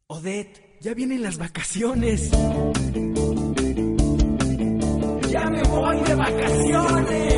Odette, ya vienen las vacaciones. ¡Ya me voy de vacaciones!